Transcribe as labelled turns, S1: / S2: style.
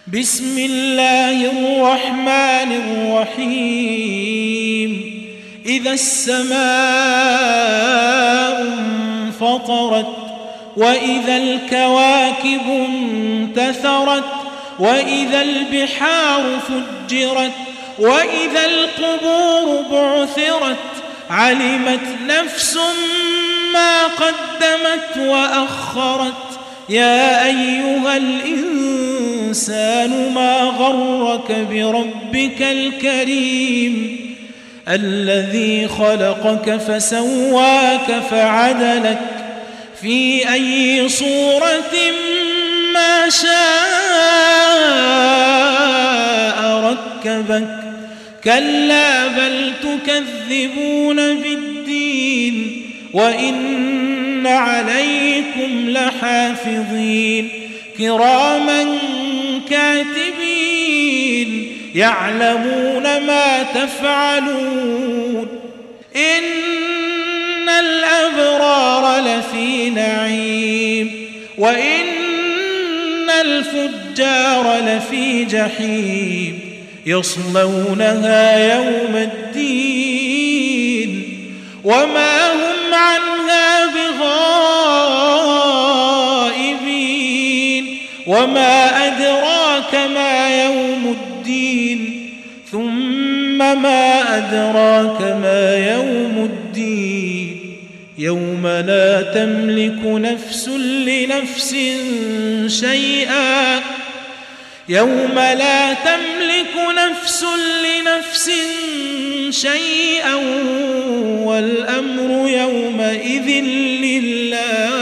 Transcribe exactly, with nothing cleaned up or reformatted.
S1: بسم الله الرحمن الرحيم إذا السماء انفطرت وإذا الكواكب انتثرت وإذا البحار فجرت وإذا القبور بعثرت علمت نفس ما قدمت وأخرت يا أيها الإنسان ما غرك بربك الكريم الذي خلقك فسواك فعدلك في أي صورة ما شاء ركبك كلا بل تكذبون بالدين وإن عليكم لحافظين كراما كاتبين يعلمون ما تفعلون إن الأبرار لفي نعيم وإن الفجار لفي جحيم يصلونها يوم الدين وما هم عنها بغائبين وما أدراك ما يوم الدين ثم ما أدراك ما يوم الدين يوم لا تملك نفس لنفس شيئا يوم لا تملك نفس لنفس شيئا والأمر يومئذ لله